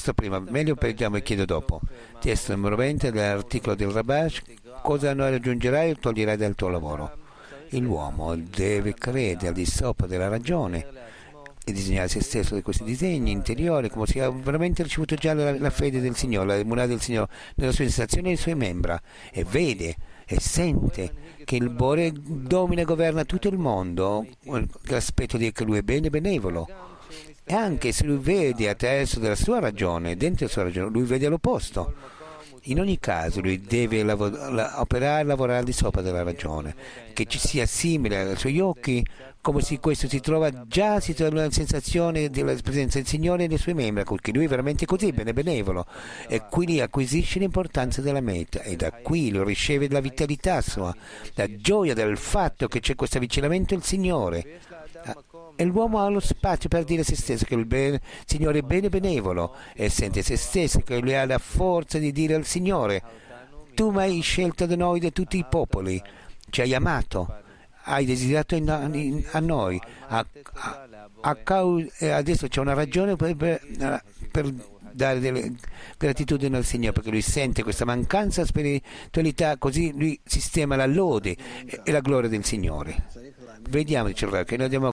testo prima, meglio preghiamo e chiedo dopo. Testo numero 20 dell'articolo del Rabash: cosa non raggiungerai o toglierai dal tuo lavoro? L'uomo deve credere al di sopra della ragione e disegnare se stesso di questi disegni interiori, come se ha veramente ricevuto già la fede del Signore, la immunità del Signore nella sua sensazione e nelle sue membra, e vede e sente che il Bore domina e governa tutto il mondo, l'aspetto di che lui è bene e benevolo. E anche se lui vede attraverso della sua ragione, dentro la sua ragione, lui vede l'opposto. In ogni caso lui deve operare e lavorare al di sopra della ragione, che ci sia simile ai suoi occhi, come se questo si trova nella sensazione della presenza del Signore e dei suoi membri, perché lui è veramente così, benevolo, e qui acquisisce l'importanza della meta, e da qui lo riceve la vitalità sua, la gioia del fatto che c'è questo avvicinamento al Signore. E l'uomo ha lo spazio per dire a se stesso che il Signore è bene e benevolo, e sente se stesso che lui ha la forza di dire al Signore: tu mi hai scelto da noi, da tutti i popoli, ci hai amato, hai desiderato a noi, adesso c'è una ragione per dare delle gratitudini al Signore, perché lui sente questa mancanza di spiritualità, così lui sistema la lode e la gloria del Signore. Vediamo, dice il Re, che noi abbiamo